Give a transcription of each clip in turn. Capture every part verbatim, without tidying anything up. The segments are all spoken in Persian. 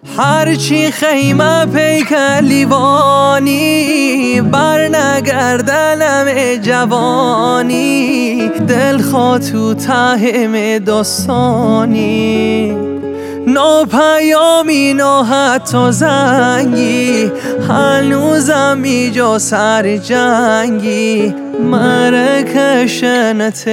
هرچی خیمه پیکر لیوانی بر نگردنم جوانی دل خوا تو ته داستانی نو پیامی نو حتی زنگی هنوزم ایجا سر جنگی مرکشنت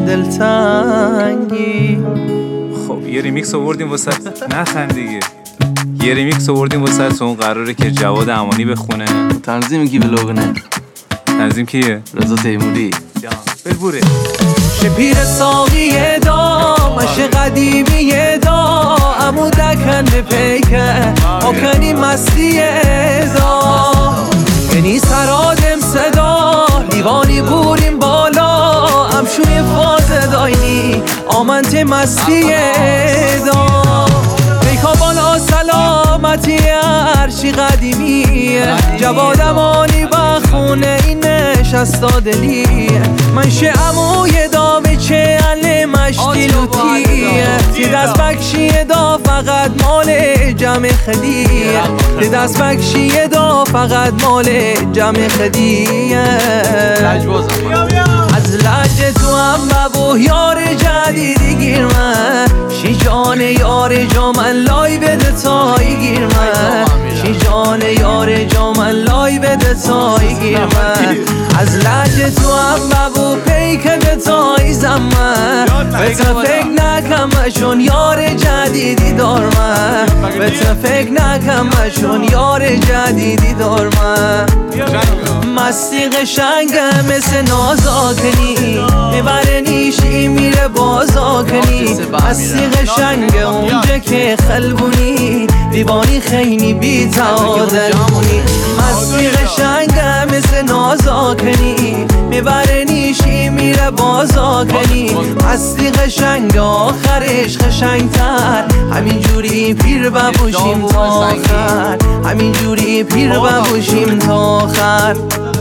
دلتنگی. خب یه ریمیکس آوردیم واسه نخند دیگه یه ریمیکس آوردیم واسه اون قراره که جواد امانی بخونه. تنظیم کی بلوگنه؟ تنظیم کیه؟ رضا تیموری. بلبوره شپیر ساقی دا مش قدیمی دا امو دکن به پیکه آکنی مستی دا یعنی سرادم صدا لیوانی بوریم بالا امشوی فاز داینی آمنت مستی دا پیکا بالا سلامتی هرچی قدیمیه جواد امانی بخونه این نشستا دلیه من شعموی دا به چه علی مشتی لوتیه تی دست بکشیه دا فقط مال جمع خدیه تی دست بکشیه دا فقط مال جمع خدیه از لحج تو هم ببو یار جدیدی گیر من شی جان یار جا من لای بده تایی گیر من شی جان یار جا من لای بده تایی گیر من از لحج تو هم ببو پیکه تایی زمن به تا فکر نکمشون یار جدیدی دار من به تا فکر نکمشون یار جدیدی دار من مستی قشنگه مثل نازاکنی میبره نیشی میره بازاکنی مستی قشنگه اونجا که خلبونی دیوانی خیلی بی تعادلونی مستی قشنگه مثل نازاکنی میبره نیشی میره بازاکنی مستی قشنگه آخرش قشنگتر همینجوری پیر ببوشیم تا آخر همینجوری پیر ببوشیم تا آخر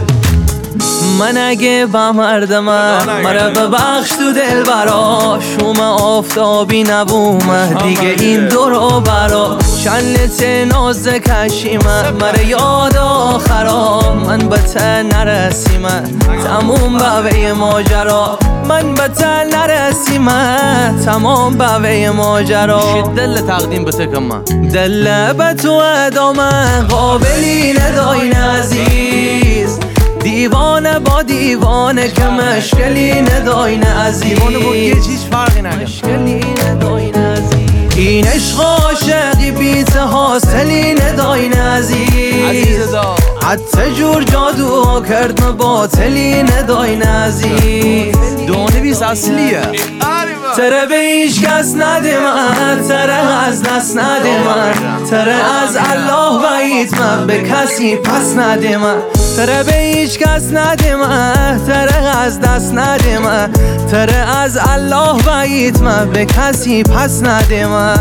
من اگه با مردمم مرا ببخش تو دل برا شوم آفتابی نبومه دیگه این دورو برا شنت ناز کشیمه مرا یاد آخرا من به ته نرسیمه تموم بوه ماجرا من به ته نرسیمه تمام بوه ماجرا دل تقدیم به تکم دل به تو ادامه قابلی ندای عزیز دیوانه با دیوانه که مشکلی نداین عزیز دیوانه با یه چیز فرقی نداره مشکلی نداین عزیز این عشق عاشقی بیت حاصلی نداین عزیز حتی جور جادو کرد باطلی نداین عزیز دونه بیس اصلیه تره به هیچ کس نده من تره از دست نده من تره از الله وعید من به کسی پس نده من تره به هیچ کس نده من تره از دست نده من تره از الله وعید من به کسی پس نده من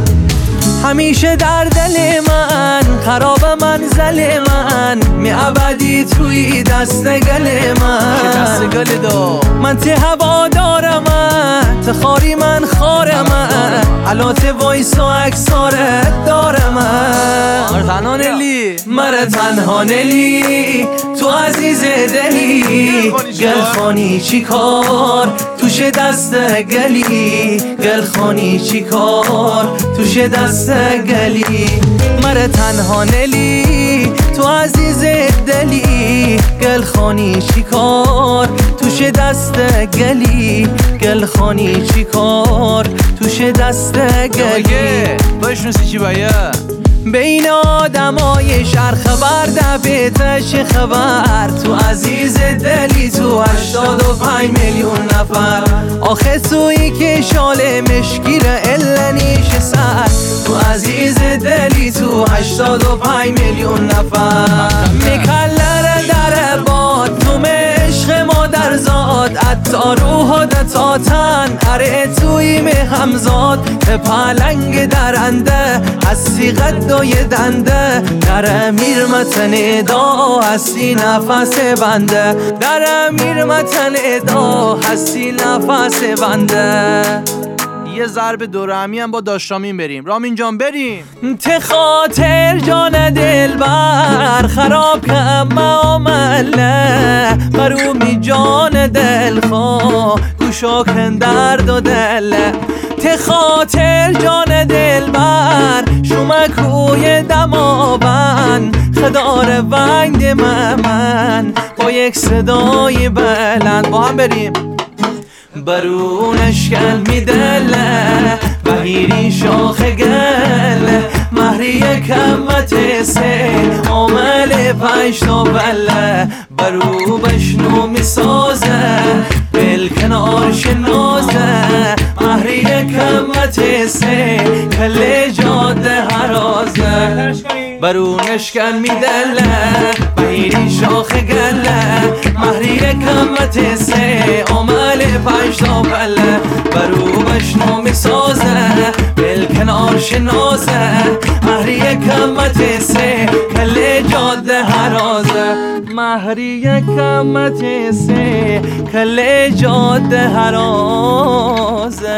همیشه در دل من خراب منزل من می ابدی توی دست گل من دست گل دا من تی هوا دارم ته خاری من خارم علات وایس و اکسارت دارم مره تنها نلی مره تنها نلی تو عزیز دلی گل خانی چی کار توش دست گلی گل خانی چی کار توش دست گلی مره تنها نلی تو عزیز دلی گل خانی چی کار توش دست گلی گل خانی چی کار توش دست گلی بشنوسی چی باید بین آدمای شهر خبر دبیته چه خبر تو عزیز دلی تو هشتاد و پنج میلیون نفر آخه تویی که شال مشکیره الانیش سر تو عزیز دلی تو هشتاد و پنج میلیون نفر میکلره در باد تو عشق مادر زاد حتی روح و تا تن اره توی می همزاد پلنگ درنده هستی قدای دنده در امیر متن دا هستی نفس بنده در امیر متن دا هستی نفس بنده یه ضرب دورهمی هم با داشتامین بریم. رامین جان بریم. ته خاطر جان دلبر خراب کم معامله برومی جان دلخواه گوشا کن درد و دله ته خاطر جان دلبر شمکوی دماون خدار ونگ من با یک صدای بلند با هم بریم برونش گل میدله بگیری شاخ گل مهری کمت سه عامل پنج تا بله برو بشنو میسازه بل کنار شنازه مهری کمت سه کل جاده هرازه برونش گل میدله بگیری شاخ گله مهری کمت سه عامل پنج تا بله برو بشنو میسازه بل کنار شنازه مهری کمت سه کل جاده هرازه مهری کمت سه کل جاده هرازه